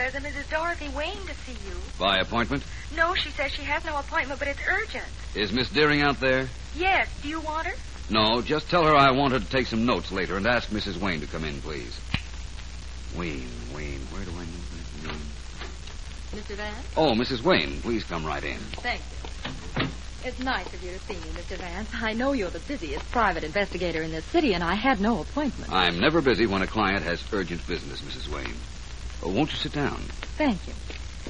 There's a Mrs. Dorothy Wayne to see you. By appointment? No, she says she has no appointment, but it's urgent. Is Miss Deering out there? Yes. Do you want her? No, just tell her I want her to take some notes later and ask Mrs. Wayne to come in, please. Wayne. Where do I know that name? Mr. Vance? Oh, Mrs. Wayne, please come right in. Thank you. It's nice of you to see me, Mr. Vance. I know you're the busiest private investigator in this city, and I had no appointment. I'm never busy when a client has urgent business, Mrs. Wayne. Oh, won't you sit down? Thank you.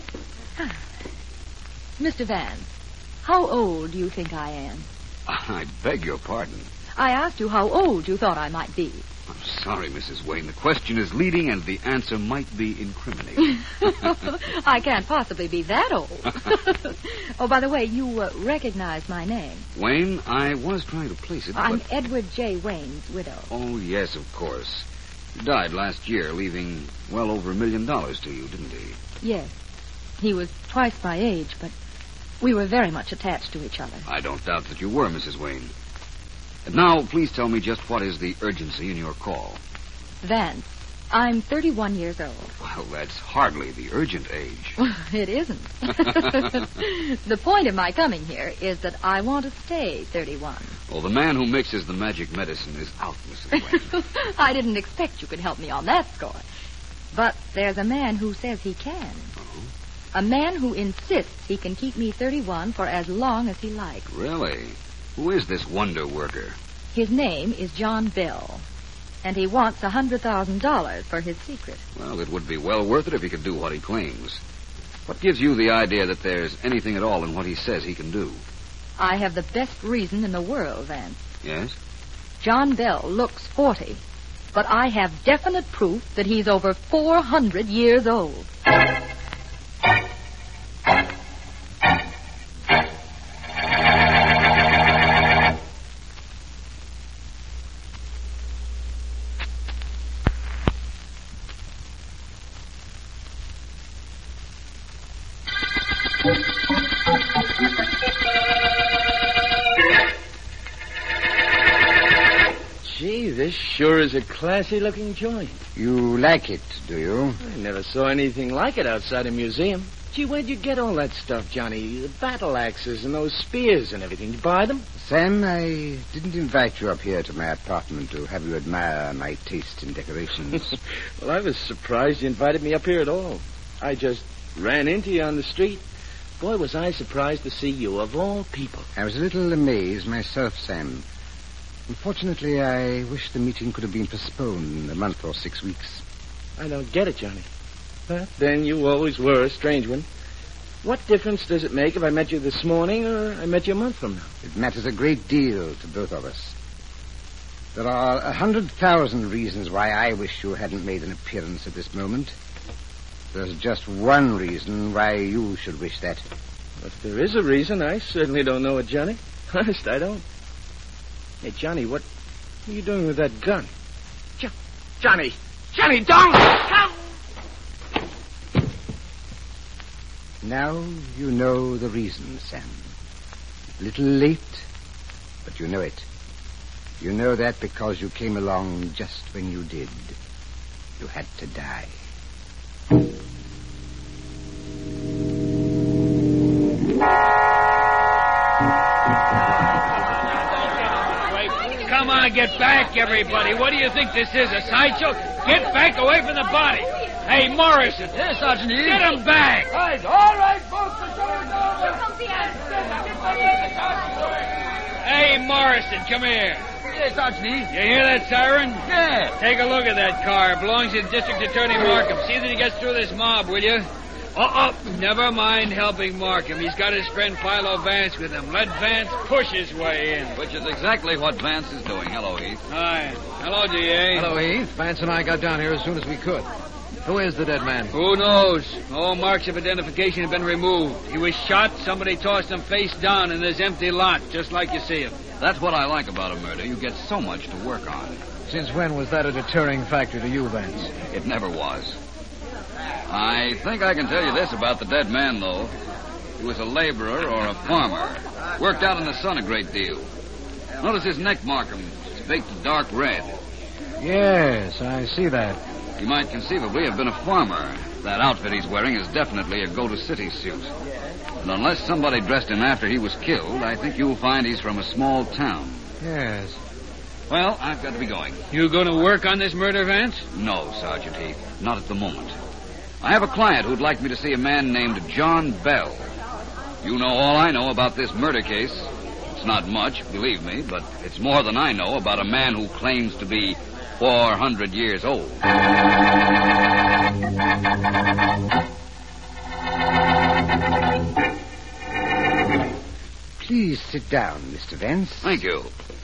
Mr. Vance, how old do you think I am? I beg your pardon. I asked you how old you thought I might be. I'm sorry, Mrs. Wayne. The question is leading, and the answer might be incriminating. I can't possibly be that old. Oh, by the way, you recognize my name. Wayne, I was trying to place it, I'm but... Edward J. Wayne's widow. Oh, yes, of course. He died last year, leaving well over $1 million to you, didn't he? Yes. He was twice my age, but we were very much attached to each other. I don't doubt that you were, Mrs. Wayne. And now, please tell me just what is the urgency in your call. Vance, I'm 31 years old. Well, that's hardly the urgent age. It isn't. The point of my coming here is that I want to stay 31. Well, the man who mixes the magic medicine is out, Mrs. Wayne. I didn't expect you could help me on that score. But there's a man who says he can. Oh? A man who insists he can keep me 31 for as long as he likes. Really? Who is this wonder worker? His name is John Bell, and he wants $100,000 for his secret. Well, it would be well worth it if he could do what he claims. What gives you the idea that there's anything at all in what he says he can do? I have the best reason in the world, Vance. Yes? John Bell looks 40, but I have definite proof that he's over 400 years old. Gee, this sure is a classy-looking joint. You like it, do you? I never saw anything like it outside a museum. Gee, where'd you get all that stuff, Johnny? The battle axes and those spears and everything. Did you buy them? Sam, I didn't invite you up here to my apartment to have you admire my taste in decorations. Well, I was surprised you invited me up here at all. I just ran into you on the street. Boy, was I surprised to see you, of all people. I was a little amazed myself, Sam. Unfortunately, I wish the meeting could have been postponed a month or 6 weeks. I don't get it, Johnny. But then you always were a strange one. What difference does it make if I met you this morning or I met you a month from now? It matters a great deal to both of us. There are 100,000 reasons why I wish you hadn't made an appearance at this moment. There's just one reason why you should wish that. If there is a reason, I certainly don't know it, Johnny. Honest, I don't. Hey, Johnny, what are you doing with that gun? Johnny! Johnny, don't! Now you know the reason, Sam. A little late, but you know it. You know that because you came along just when you did. You had to die. Come on, get back, everybody. What do you think this is, a sideshow? Get back away from the body. Hey, Morrison. Yes, Sergeant. Get him back. Right. All right, folks. Hey, Morrison, come here. Yes, Sergeant. You hear that siren? Yeah. Take a look at that car. It belongs to District Attorney Markham. See that he gets through this mob, will you? Never mind helping Markham. He's got his friend Philo Vance with him. Let Vance push his way in. Which is exactly what Vance is doing. Hello, Heath. Hi. Hello, D.A. Hello, Heath. Vance and I got down here as soon as we could. Who is the dead man? Who knows? All marks of identification have been removed. He was shot. Somebody tossed him face down in this empty lot, just like you see him. That's what I like about a murder. You get so much to work on. Since when was that a deterring factor to you, Vance? It never was. I think I can tell you this about the dead man, though. He was a laborer or a farmer. Worked out in the sun a great deal. Notice his neck markings. It's baked a dark red. Yes, I see that. He might conceivably have been a farmer. That outfit he's wearing is definitely a go-to-city suit. And unless somebody dressed him after he was killed, I think you'll find he's from a small town. Yes. Well, I've got to be going. You going to work on this murder, Vance? No, Sergeant Heath. Not at the moment. I have a client who'd like me to see a man named John Bell. You know all I know about this murder case. It's not much, believe me, but it's more than I know about a man who claims to be 400 years old. Please sit down, Mr. Vance. Thank you.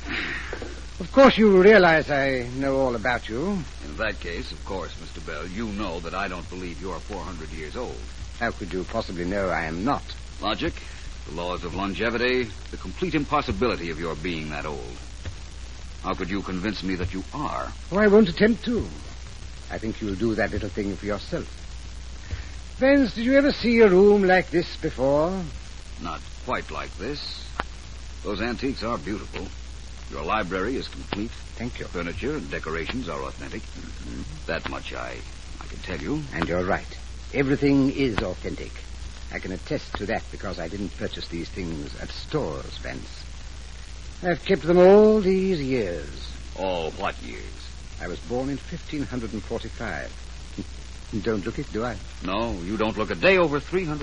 Of course, you realize I know all about you. In that case, of course, Mr. Bell, you know that I don't believe you're 400 years old. How could you possibly know I am not? Logic, the laws of longevity, the complete impossibility of your being that old. How could you convince me that you are? Oh, I won't attempt to. I think you'll do that little thing for yourself. Vance, did you ever see a room like this before? Not quite like this. Those antiques are beautiful. Your library is complete. Thank you. Furniture and decorations are authentic. Mm-hmm. That much I can tell you. And you're right. Everything is authentic. I can attest to that because I didn't purchase these things at stores, Vance. I've kept them all these years. All what years? I was born in 1545. Don't look it, do I? No, you don't look a day over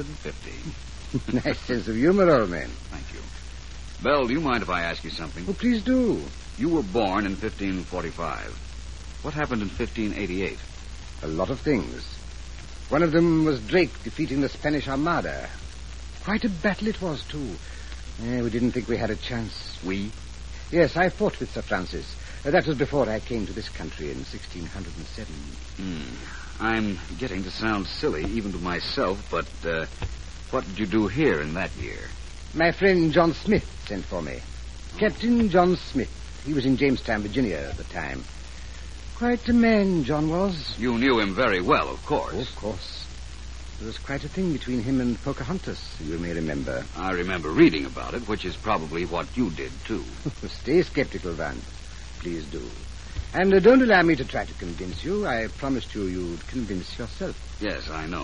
350. Nice sense of humor, old man. Thank you. Bell, do you mind if I ask you something? Oh, please do. You were born in 1545. What happened in 1588? A lot of things. One of them was Drake defeating the Spanish Armada. Quite a battle it was, too. We didn't think we had a chance. We? Yes, I fought with Sir Francis. That was before I came to this country in 1607. I'm getting to sound silly, even to myself, but what did you do here in that year? My friend John Smith sent for me. Captain John Smith. He was in Jamestown, Virginia at the time. Quite a man, John was. You knew him very well, of course. Oh, of course. There was quite a thing between him and Pocahontas, you may remember. I remember reading about it, which is probably what you did, too. Stay skeptical, Vance. Please do. And don't allow me to try to convince you. I promised you'd convince yourself. Yes, I know.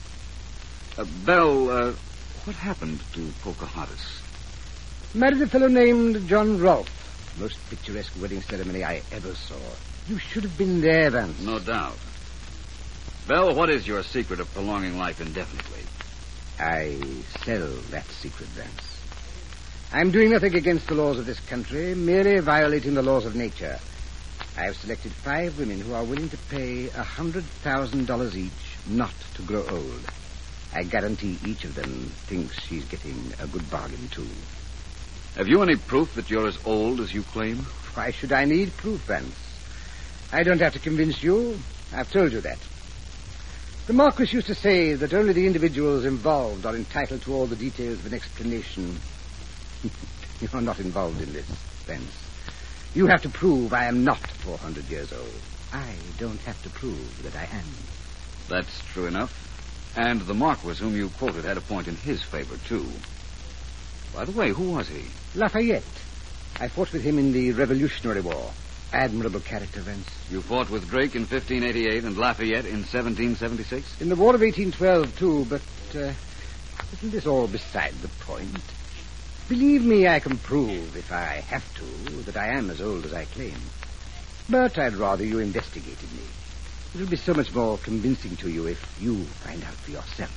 Bell, what happened to Pocahontas? Married a fellow named John Rolfe. Most picturesque wedding ceremony I ever saw. You should have been there, Vance. No doubt. Bell, what is your secret of prolonging life indefinitely? I sell that secret, Vance. I'm doing nothing against the laws of this country, merely violating the laws of nature. I have selected 5 women who are willing to pay $100,000 each not to grow old. I guarantee each of them thinks she's getting a good bargain, too. Have you any proof that you're as old as you claim? Why should I need proof, Vance? I don't have to convince you. I've told you that. The Marquis used to say that only the individuals involved are entitled to all the details of an explanation. You're not involved in this, Vance. You have to prove I am not 400 years old. I don't have to prove that I am. That's true enough. And the Marquis whom you quoted had a point in his favor, too. By the way, who was he? Lafayette. I fought with him in the Revolutionary War. Admirable character, Vance. You fought with Drake in 1588 and Lafayette in 1776? In the War of 1812, too, but isn't this all beside the point? Believe me, I can prove, if I have to, that I am as old as I claim. But I'd rather you investigated me. It'll be so much more convincing to you if you find out for yourself.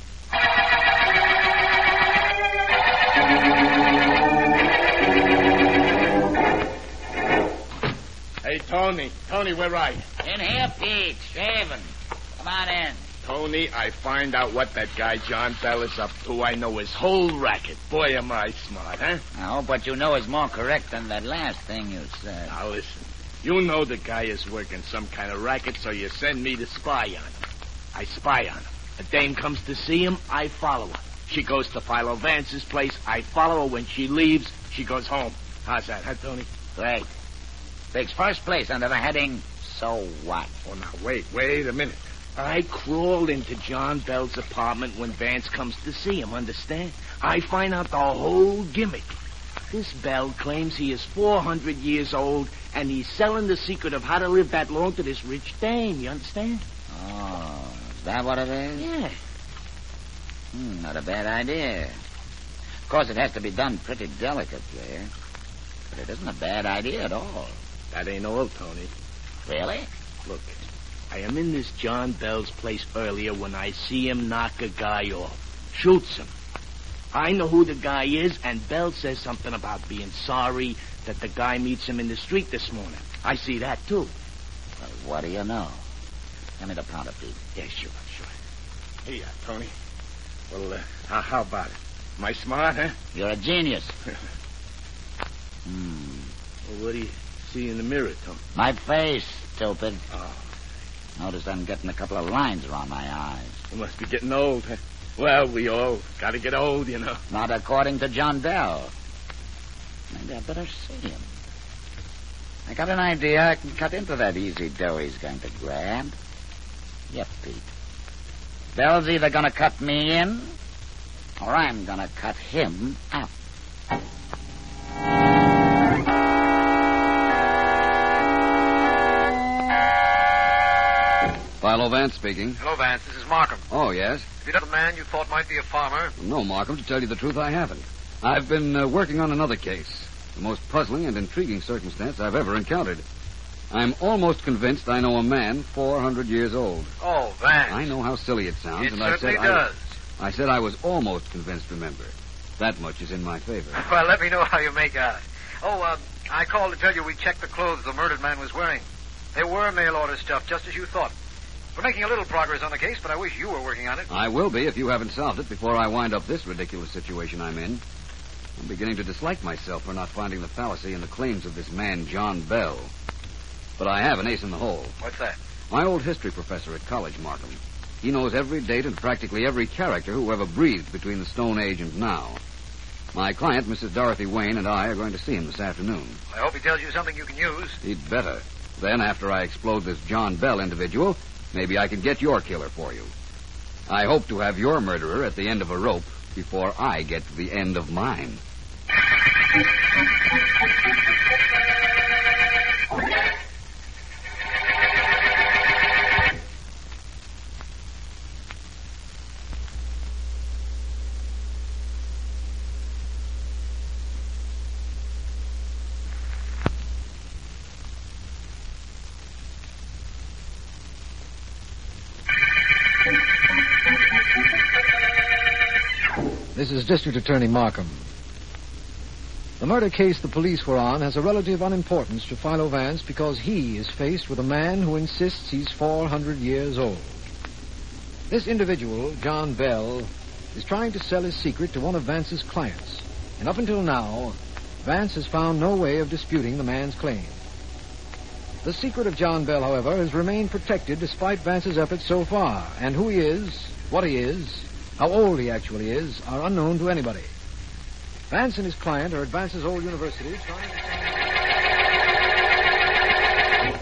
Hey, Tony. Tony, where are you? In here, Pete. Shaving. Come on in. Tony, I find out what that guy John Bell is up to. I know his whole racket. Boy, am I smart, huh? Oh, but you know it's more correct than that last thing you said. Now, listen. You know the guy is working some kind of racket, so you send me to spy on him. I spy on him. A dame comes to see him, I follow her. She goes to Philo Vance's place. I follow her. When she leaves, she goes home. How's that, huh, Tony? Great. Takes first place under the heading, So What? Oh, now, wait a minute. I crawled into John Bell's apartment when Vance comes to see him, understand? I find out the whole gimmick. This Bell claims he is 400 years old, and he's selling the secret of how to live that long to this rich dame, you understand? Oh, is that what it is? Yeah. Not a bad idea. Of course, it has to be done pretty delicately, but it isn't a bad idea at all. That ain't all, Tony. Really? Look, I am in this John Bell's place earlier when I see him knock a guy off. Shoots him. I know who the guy is, and Bell says something about being sorry that the guy meets him in the street this morning. I see that, too. Well, what do you know? Give me the powder, Pete. Yeah, sure. Here you are, Tony. Well, how about it? Am I smart, huh? You're a genius. Well, what do you see in the mirror, Tony? My face, stupid. Oh. Notice I'm getting a couple of lines around my eyes. You must be getting old, huh? Well, we all gotta get old, you know. Not according to John Bell. Maybe I better see him. I got an idea I can cut into that easy dough he's going to grab. Yep, Pete. Bell's either going to cut me in, or I'm going to cut him out. Philo Vance speaking. Hello, Vance. This is Markham. Oh, yes? Have you got a man you thought might be a farmer? No, Markham, to tell you the truth, I haven't. I've been working on another case. The most puzzling and intriguing circumstance I've ever encountered. I'm almost convinced I know a man 400 years old. Oh, Vance. I know how silly it sounds, It and certainly does. I said I was almost convinced, remember. That much is in my favor. Well, let me know how you make out. Oh, I called to tell you we checked the clothes the murdered man was wearing. They were mail-order stuff, just as you thought. We're making a little progress on the case, but I wish you were working on it. I will be if you haven't solved it before I wind up this ridiculous situation I'm in. I'm beginning to dislike myself for not finding the fallacy in the claims of this man, John Bell. But I have an ace in the hole. What's that? My old history professor at college, Markham. He knows every date and practically every character who ever breathed between the Stone Age and now. My client, Mrs. Dorothy Wayne, and I are going to see him this afternoon. I hope he tells you something you can use. He'd better. Then, after I explode this John Bell individual, maybe I can get your killer for you. I hope to have your murderer at the end of a rope before I get to the end of mine. This is District Attorney Markham. The murder case the police were on has a relative unimportance to Philo Vance because he is faced with a man who insists he's 400 years old. This individual, John Bell, is trying to sell his secret to one of Vance's clients. And up until now, Vance has found no way of disputing the man's claim. The secret of John Bell, however, has remained protected despite Vance's efforts so far. And who he is, what he is, how old he actually is, are unknown to anybody. Vance and his client are at Vance's old university trying to...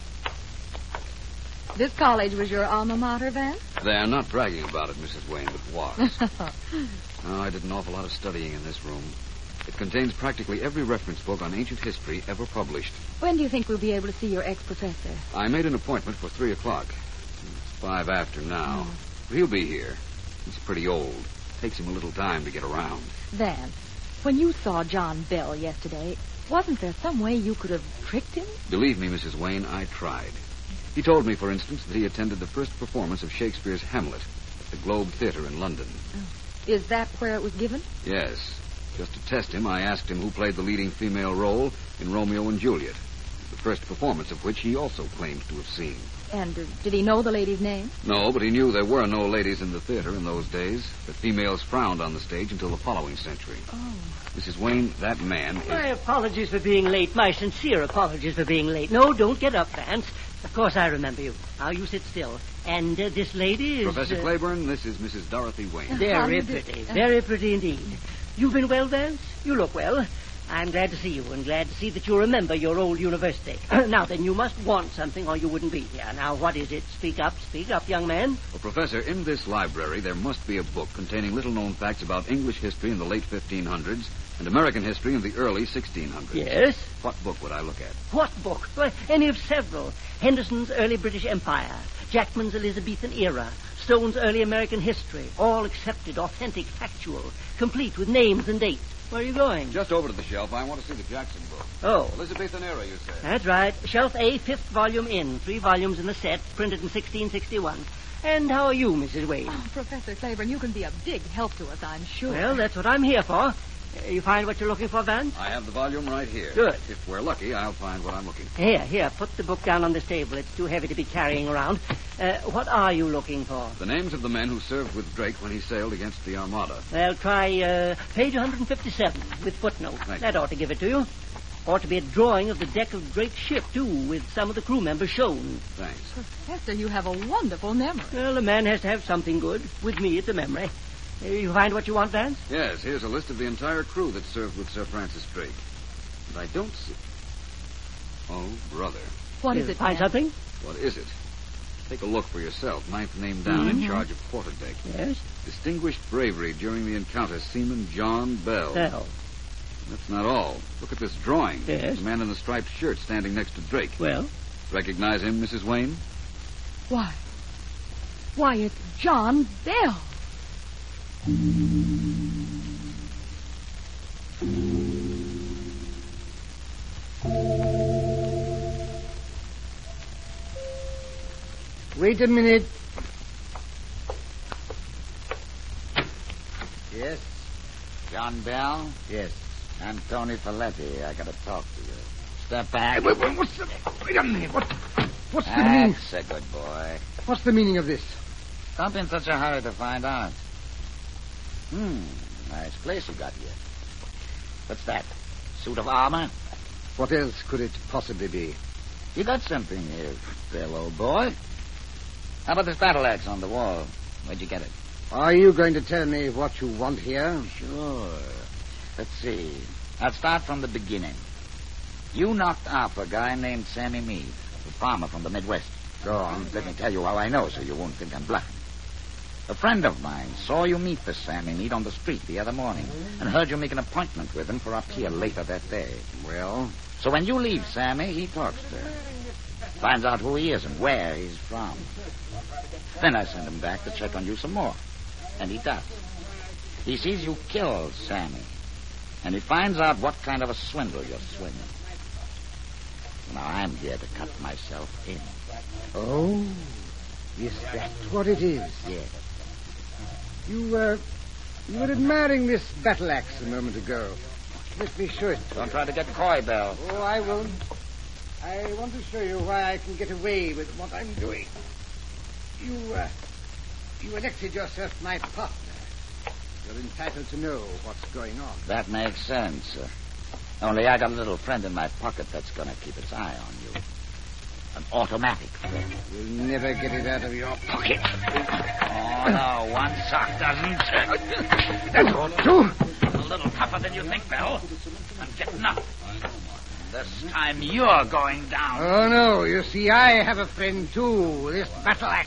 This college was your alma mater, Vance? They're not bragging about it, Mrs. Wayne, but it was. Oh, I did an awful lot of studying in this room. It contains practically every reference book on ancient history ever published. When do you think we'll be able to see your ex-professor? I made an appointment for 3 o'clock. It's 5 after now. He'll be here. He's pretty old. Takes him a little time to get around. Vance, when you saw John Bell yesterday, wasn't there some way you could have tricked him? Believe me, Mrs. Wayne, I tried. He told me, for instance, that he attended the first performance of Shakespeare's Hamlet at the Globe Theatre in London. Oh. Is that where it was given? Yes. Just to test him, I asked him who played the leading female role in Romeo and Juliet, the first performance of which he also claims to have seen. And did he know the lady's name? No, but he knew there were no ladies in the theater in those days, that females frowned on the stage until the following century. Oh. Mrs. Wayne, that man is... My apologies for being late. My sincere apologies for being late. No, don't get up, Vance. Of course I remember you. Now you sit still. And this lady is... Professor Claiborne, this is Mrs. Dorothy Wayne. Very pretty. Very pretty indeed. You've been well, Vance? You look well. I'm glad to see you, and glad to see that you remember your old university. Now then, you must want something or you wouldn't be here. Now, what is it? Speak up, young man. Well, Professor, in this library there must be a book containing little-known facts about English history in the late 1500s and American history in the early 1600s. Yes? What book would I look at? What book? Well, any of several. Henderson's Early British Empire, Jackman's Elizabethan Era, Stone's Early American History, all accepted, authentic, factual, complete with names and dates. Where are you going? Just over to the shelf. I want to see the Jackson book. Oh. Elizabethan Era, you say? That's right. Shelf A, 5th volume in. 3 volumes in the set, printed in 1661. And how are you, Mrs. Wade? Oh, Professor Claiborne, you can be a big help to us, I'm sure. Well, that's what I'm here for. You find what you're looking for, Vance? I have the volume right here. Good. If we're lucky, I'll find what I'm looking for. Here, put the book down on this table. It's too heavy to be carrying around. What are you looking for? The names of the men who served with Drake when he sailed against the Armada. Well, try page 157 with footnotes. Thank That you. ought to give it to you. Ought to be a drawing of the deck of Drake's ship, too, with some of the crew members shown. Thanks. Professor, you have a wonderful memory. Well, a man has to have something good. With me, it's a memory. You find what you want, Vance? Yes, here's a list of the entire crew that served with Sir Francis Drake. And I don't see... Oh, brother. What is it, Find Vance? something? What is it? Take a look for yourself. Ninth name down in charge of quarterdeck. Yes? Distinguished bravery during the encounter, Seaman John Bell. Well, That's not all. Look at this drawing. Yes? The man in the striped shirt standing next to Drake. well. Recognize him, Mrs. Wayne? Why, it's John Bell. Wait a minute. Yes? John Bell? Yes. I'm Tony Folletti. I gotta talk to you. Step back. Wait a minute. What's the meaning? That's a good boy. What's the meaning of this? Don't be in such a hurry to find out. Nice place you got here. What's that? Suit of armor? What else could it possibly be? You got something here, Bill, old boy. How about this battle axe on the wall? Where'd you get it? Are you going to tell me what you want here? Sure. Let's see. I'll start from the beginning. You knocked off a guy named Sammy Meade, a farmer from the Midwest. Go on. Let me tell you how I know so you won't think I'm bluffing. A friend of mine saw you meet this Sammy Meade on the street the other morning and heard you make an appointment with him for up here later that day. Well? So when you leave Sammy, he talks to him. Finds out who he is and where he's from. Then I send him back to check on you some more. And he does. He sees you kill Sammy. And he finds out what kind of a swindle you're swinging. Now I'm here to cut myself in. Oh, is that what it is? Yes. You were admiring this battle axe a moment ago. Let me show it to Don't you. try to get coy, Bell. Oh, I won't. I want to show you why I can get away with what I'm doing. You elected yourself my partner. You're entitled to know what's going on. That makes sense. Only I got a little friend in my pocket that's going to keep its eye on you. An automatic friend. You'll never get it out of your pocket. Oh, no, one sock doesn't. That ought to. A little tougher than you think, Bell. I'm getting up. This time you're going down. Oh, no. You see, I have a friend, too. This battle axe.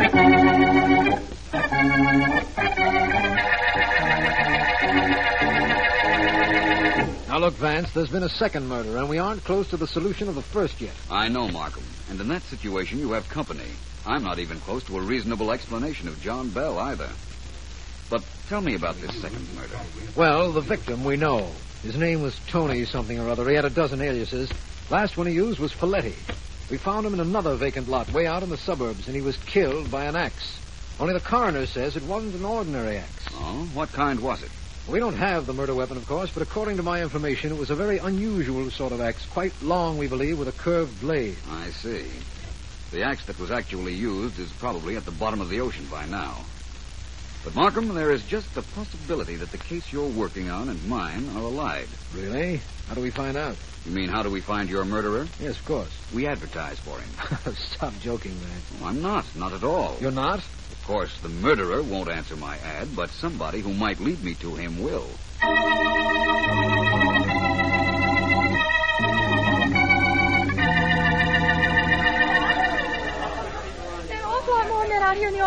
Now, look, Vance, there's been a second murder, and we aren't close to the solution of the first yet. I know, Markham. And in that situation, you have company. I'm not even close to a reasonable explanation of John Bell, either. But tell me about this second murder. Well, the victim we know. His name was Tony something or other. He had a dozen aliases. Last one he used was Folletti. We found him in another vacant lot way out in the suburbs, and he was killed by an axe. Only the coroner says it wasn't an ordinary axe. Oh? What kind was it? We don't have the murder weapon, of course, but according to my information, it was a very unusual sort of axe, quite long, we believe, with a curved blade. I see. The axe that was actually used is probably at the bottom of the ocean by now. But, Markham, there is just the possibility that the case you're working on and mine are allied. Really? How do we find out? You mean, how do we find your murderer? Yes, of course. We advertise for him. Stop joking, man. Oh, I'm not at all. You're not? Of course, the murderer won't answer my ad, but somebody who might lead me to him will.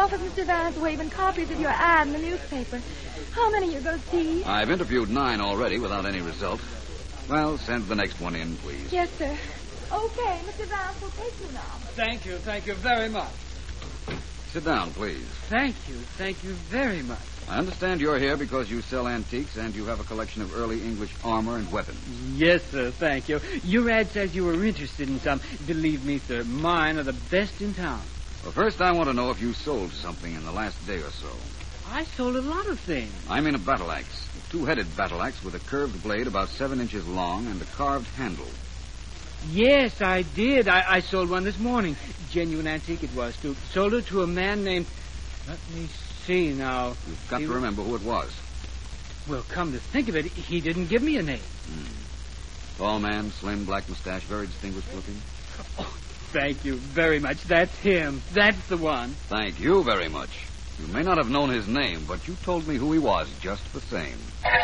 office, Mr. Vance, waving copies of your ad in the newspaper. How many are you going to see? I've interviewed 9 already without any result. Well, send the next one in, please. Yes, sir. Okay, Mr. Vance will take you now. Thank you very much. Sit down, please. Thank you very much. I understand you're here because you sell antiques and you have a collection of early English armor and weapons. Yes, sir, thank you. Your ad says you were interested in some. Believe me, sir, mine are the best in town. Well, first I want to know if you sold something in the last day or so. I sold a lot of things. I mean a battle axe. A 2-headed battle axe with a curved blade about 7 inches long and a carved handle. Yes, I did. I sold one this morning. Genuine antique it was, too. Sold it to a man named... Let me see now. You've got to remember who it was. Well, come to think of it, he didn't give me a name. Tall man, slim, black mustache, very distinguished looking. Oh, thank you very much. That's him. That's the one. Thank you very much. You may not have known his name, but you told me who he was just the same.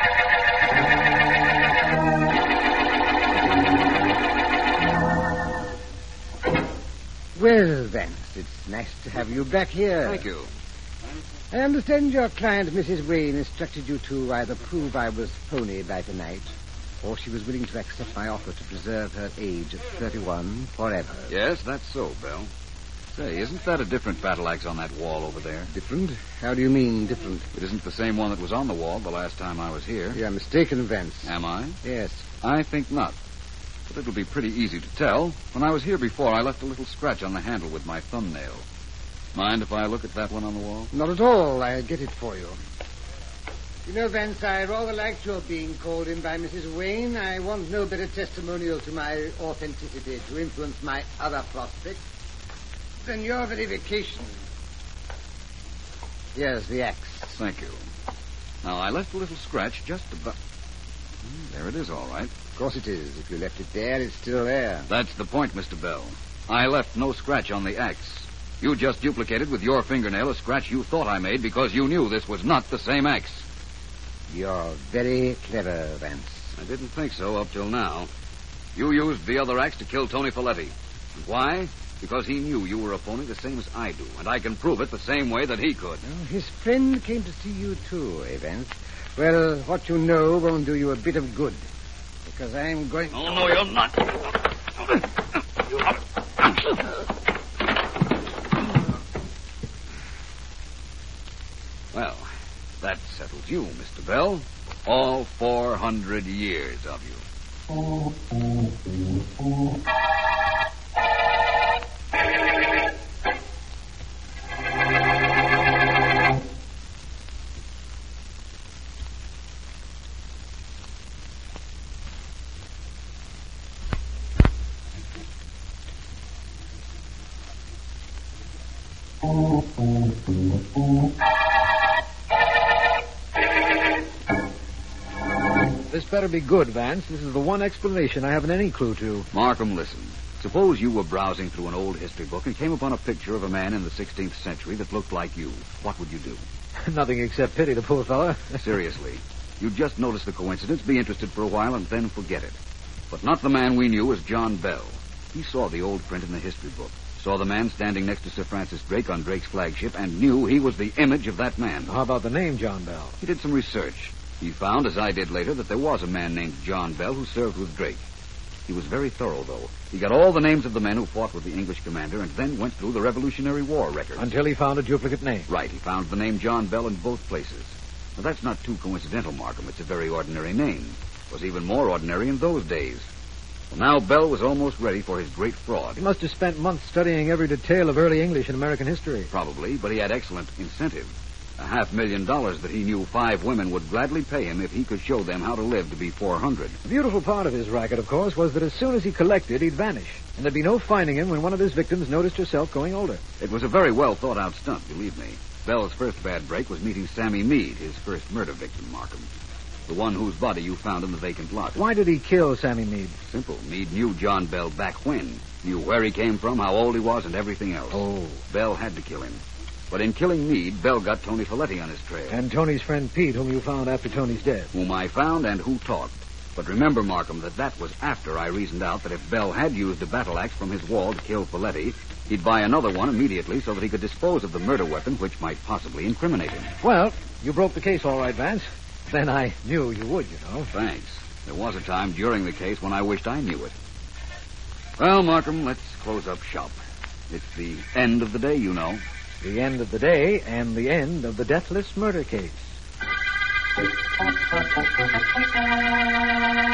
Well, Vance, it's nice to have you back here. Thank you. I understand your client, Mrs. Wayne, instructed you to either prove I was phony by tonight, or she was willing to accept my offer to preserve her age at 31 forever. Yes, that's so, Bell. Say, isn't that a different battle axe on that wall over there? Different? How do you mean, different? It isn't the same one that was on the wall the last time I was here. You're mistaken, Vance. Am I? Yes. I think not. But it'll be pretty easy to tell. When I was here before, I left a little scratch on the handle with my thumbnail. Mind if I look at that one on the wall? Not at all. I'll get it for you. You know, Vance, I rather liked your being called in by Mrs. Wayne. I want no better testimonial to my authenticity to influence my other prospects than your verification. Here's the axe. Thank you. Now, I left a little scratch just about... There it is, all right. Of course it is. If you left it there, it's still there. That's the point, Mr. Bell. I left no scratch on the axe. You just duplicated with your fingernail a scratch you thought I made because you knew this was not the same axe. You're very clever, Vance. I didn't think so up till now. You used the other axe to kill Tony Folletti. And why? Because he knew you were a phony the same as I do, and I can prove it the same way that he could. Well, his friend came to see you, too, Vance. Well, what you know won't do you a bit of good, because I'm going... Oh, no, you're not. Well, that settles you, Mr. Bell. All 400 years of you. This better be good, Vance. This is the one explanation I haven't any clue to. Markham, listen. Suppose you were browsing through an old history book and came upon a picture of a man in the 16th century that looked like you. What would you do? Nothing except pity the poor fella. Seriously. You'd just notice the coincidence, be interested for a while, and then forget it. But not the man we knew as John Bell. He saw the old print in the history book, saw the man standing next to Sir Francis Drake on Drake's flagship, and knew he was the image of that man. How about the name John Bell? He did some research. He found, as I did later, that there was a man named John Bell who served with Drake. He was very thorough, though. He got all the names of the men who fought with the English commander and then went through the Revolutionary War records. Until he found a duplicate name. Right. He found the name John Bell in both places. Now, that's not too coincidental, Markham. It's a very ordinary name. It was even more ordinary in those days. Well, now Bell was almost ready for his great fraud. He must have spent months studying every detail of early English and American history. Probably, but he had excellent incentive. $500,000 that he knew 5 women would gladly pay him if he could show them how to live to be 400. The beautiful part of his racket, of course, was that as soon as he collected, he'd vanish. And there'd be no finding him when one of his victims noticed herself going older. It was a very well thought-out stunt, believe me. Bell's first bad break was meeting Sammy Meade, his first murder victim, Markham. The one whose body you found in the vacant lot. Why did he kill Sammy Meade? Simple. Meade knew John Bell back when. Knew where he came from, how old he was, and everything else. Oh. Bell had to kill him. But in killing Meade, Bell got Tony Folletti on his trail. And Tony's friend Pete, whom you found after Tony's death. Whom I found and who talked. But remember, Markham, that was after I reasoned out that if Bell had used a battle axe from his wall to kill Folletti, he'd buy another one immediately so that he could dispose of the murder weapon, which might possibly incriminate him. Well, you broke the case all right, Vance. Then I knew you would, you know. Thanks. There was a time during the case when I wished I knew it. Well, Markham, let's close up shop. It's the end of the day, you know. The end of the day and the end of the deathless murder case.